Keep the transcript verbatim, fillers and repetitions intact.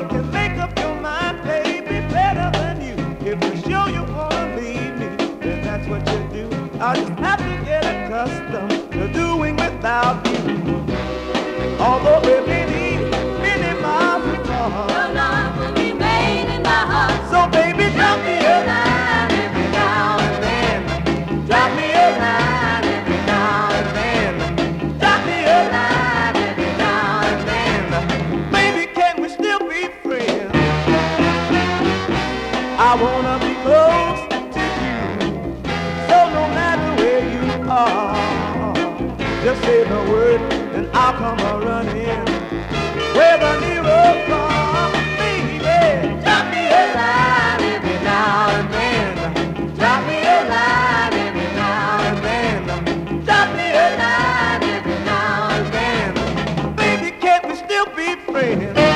can make up your mind, baby, better than you. If you're sure you wanna leave me, then that's what you do. I'll just have to get accustomed to doing without you. Although we're many, many miles apart, your love will remain in my heart. so baby, drop me a line every now and then. Drop me a line every now and then. Drop me a line every now and then. Baby, can we still be friends? I wanna be close to you, so no matter where you are, just say the word and I'll come a running. Whether near or far, baby, drop me a line every now and then. Drop me a line every now and then. Drop me a line every now and then. Baby, can't we still be friends?